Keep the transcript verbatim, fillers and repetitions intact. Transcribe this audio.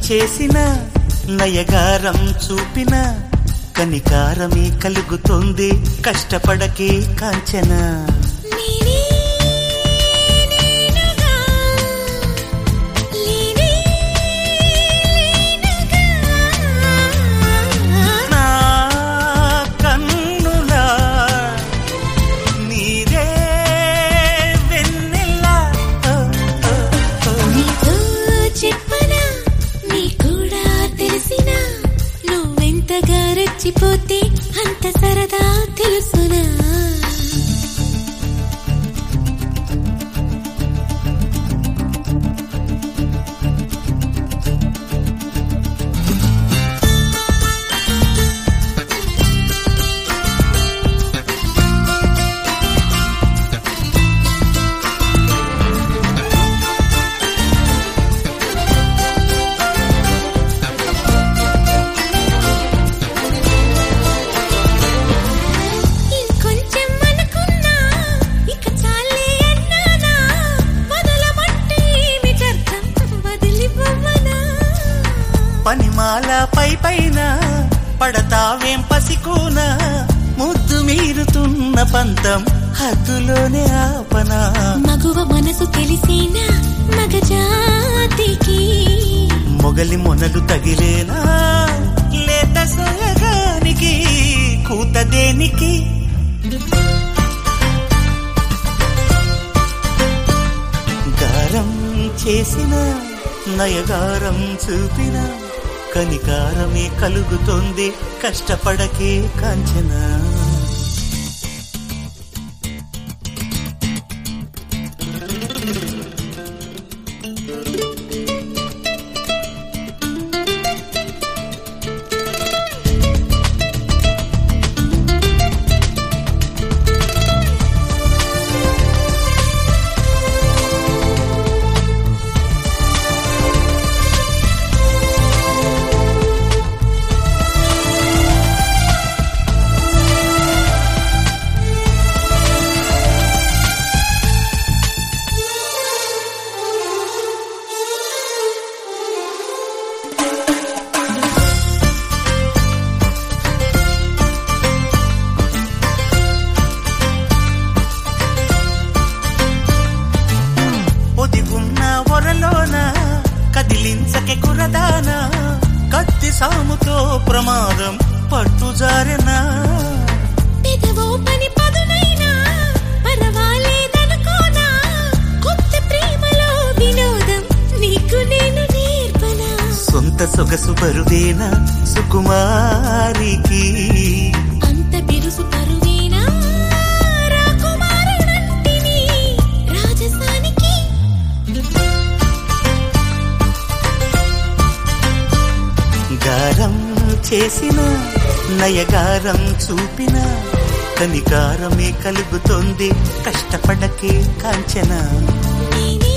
చేసిన నయగారం చూపిన కనికారమే కలుగుతుంది కష్టపడకే కాంచన పోతే అంత సరదా తెలుసునా పనిమాల పై పైన పడతావేం పసికూన ముద్దు మీరుతున్న పంతం హద్దులోనే ఆపనా మగువ మనసు తెలిసేనా మగజాతికి మొగలి మొనలు తగిలేనా లేత సోయగానికి కూత దేనికి గారం చేసిన నయగారం చూపిన కనికారమే కలుగుతోంది కష్టపడకే కాంచన కదిలించకే కురదానా కత్తి సాముతో ప్రమాదం పట్టుజారెనా పెదవో పని పదునైనా పరవాలేదనుకోనా కొత్త ప్రేమలో వినోదం నీకు నేను నేర్పనా సొంత సొగసు బరువేనా సుకుమారికి అంత బిరుసు పరువేనా రాకుమారుడంటిని రాజసానికి గారం చేసిన నయగారం చూపిన కనికారమే కలుగుతోంది కష్టపడకే కాంచన నేనే